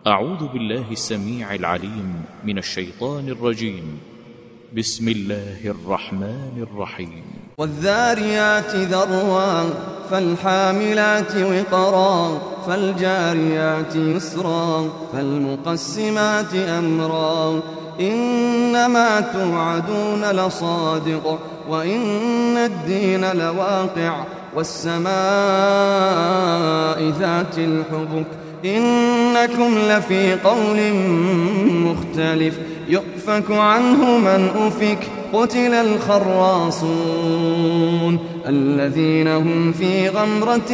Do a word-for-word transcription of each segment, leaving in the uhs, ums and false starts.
أعوذ بالله السميع العليم من الشيطان الرجيم. بسم الله الرحمن الرحيم. والذاريات ذروا فالحاملات وقرا فالجاريات يسرا فالمقسمات أمرا إنما توعدون لصادق وإن الدين لواقع والسماء ذات الحبك إنكم لفي قول مختلف يؤفك عنه من أفك قتل الخراصون الذين هم في غمرة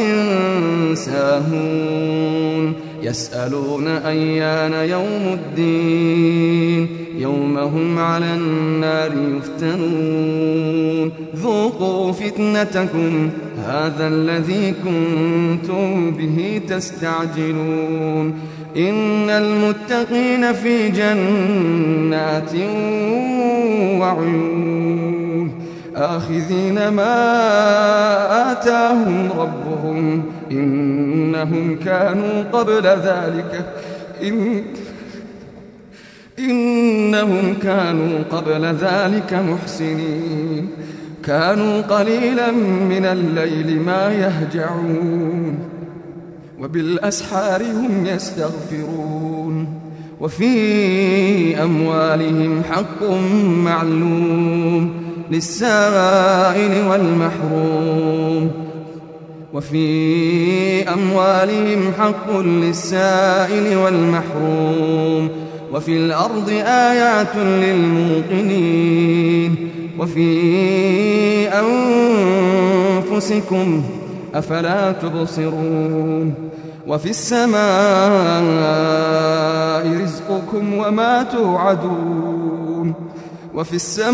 ساهون يسألون أيان يوم الدين يوم هم على النار يفتنون ذوقوا فتنتكم هذا الذي كنتم به تستعجلون إن المتقين في جنات وعيون آخذين ما آتاهم ربهم إنهم كانوا قبل ذلك إن إنهم كانوا قبل ذلك محسنين كانوا قليلا من الليل ما يهجعون وبالأسحار هم يستغفرون وفي أموالهم حق معلوم للسائل والمحروم وفي أموالهم حق للسائل والمحروم وفي الأرض آيات للموقنين وفي أنفسكم أفلا تبصرون وفي السماء رزقكم وما توعدون وفي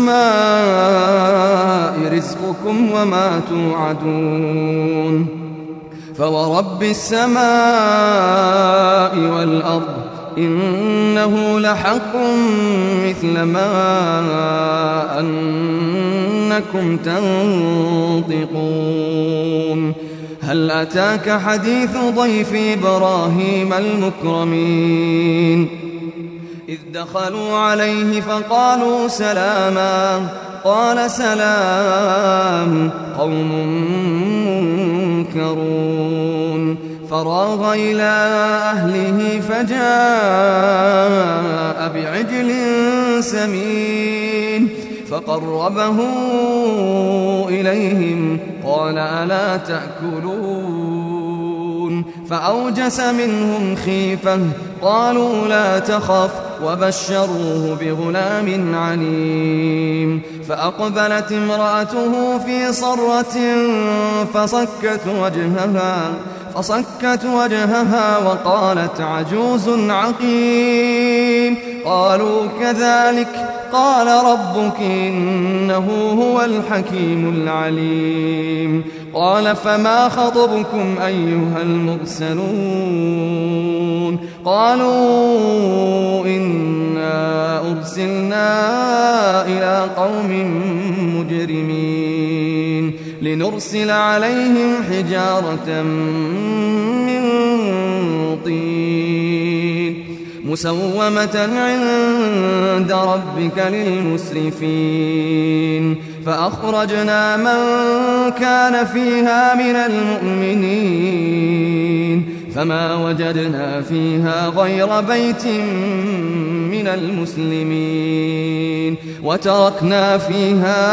السماء رزقكم وما توعدون فورب السماء والأرض إنه لحق مثل ما أنكم تنطقون هل أتاك حديث ضيف إبراهيم المكرمين إذ دخلوا عليه فقالوا سلاما قال سلام قوم منكرون فراغ إلى أهله فجاء بعجل سمين فقربه إليهم قال ألا تأكلون فأوجس منهم خيفة قالوا لا تخف وبشروه بغلام عليم فأقبلت امرأته في صرة فصكت وجهها فصكت وجهها وقالت عجوز عقيم قالوا كذلك قال ربك إنه هو الحكيم العليم قال فما خطبكم أيها المرسلون قالوا إنا أرسلنا إلى قوم مجرمين لنرسل عليهم حجارة من طين مسومة عند ربك للمسرفين فأخرجنا من كان فيها من المؤمنين فما وجدنا فيها غير بيت من المسلمين وتركنا فيها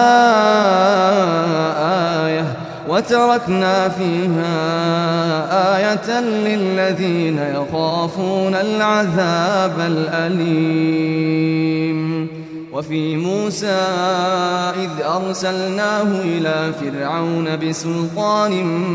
آية وتركنا فيها آية للذين يخافون العذاب الأليم وفي موسى إذ أرسلناه إلى فرعون بسلطان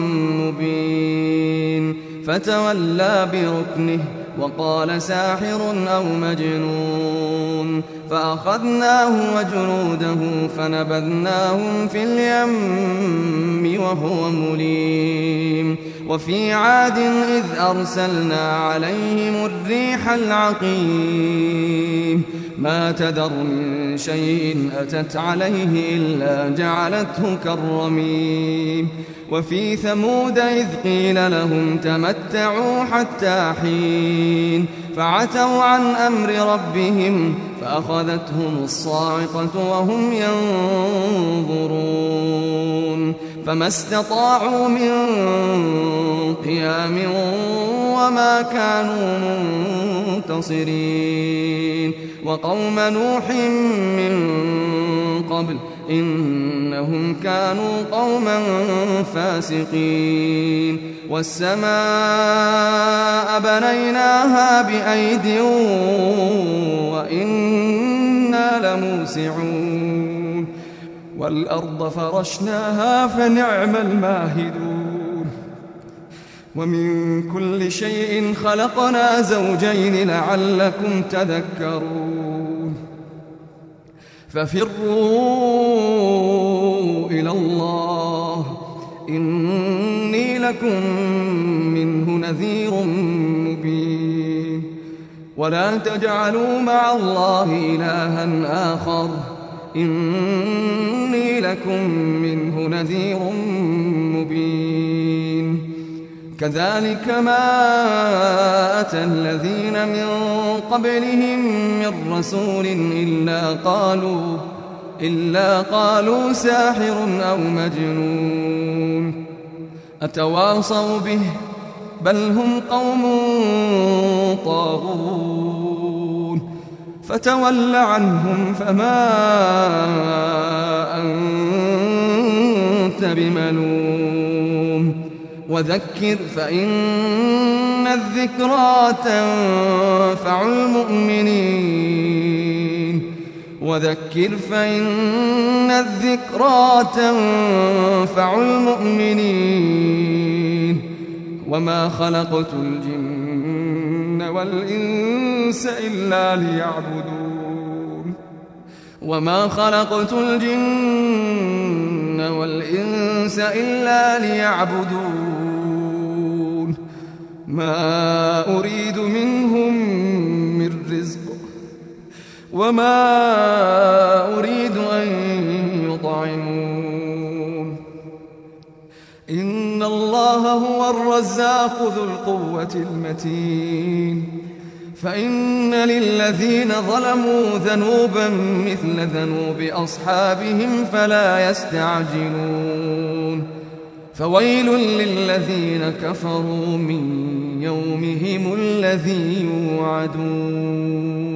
مبين فتولى بركنه وقال ساحر أو مجنون فأخذناه وجنوده فنبذناهم في اليم وهو مليم وفي عاد إذ أرسلنا عليهم الريح العقيم ما تذر من شيء أتت عليه إلا جعلته كالرميم وفي ثمود إذ قيل لهم تمتعوا حتى حين فعتوا عن أمر ربهم فأخذتهم الصاعقة وهم ينظرون فما استطاعوا من قيام وما كانوا منتصرين وقوم نوح من قبل إنهم كانوا قوما فاسقين والسماء بنيناها بأيد وإنا لموسعون والأرض فرشناها فنعم الماهدون ومن كل شيء خلقنا زوجين لعلكم تذكرون ففروا إلى الله إني لكم منه نذير مبين ولا تجعلوا مع الله إلها آخر إني لكم منه نذير مبين كذلك ما أتى الذين من قبلهم من رسول إلا قالوا إلا قالوا ساحر أو مجنون أتواصوا به بل هم قوم طاغون فتول عنهم فما أنت بملوم وذكر فإن الذكرى تنفع المؤمنين وذكر فإن الذكرى تنفع المؤمنين وما خلقت الجن والإنس إلا ليعبدون وما خلقت الجن والإنس إلا ليعبدون ما أريد منهم من رزق وما أريد أن يطعمون إن الله هو الرزاق ذو القوة المتين فإن للذين ظلموا ذنوبا مثل ذنوب أصحابهم فلا يستعجلون فويل للذين كفروا من يومهم الذي يوعدون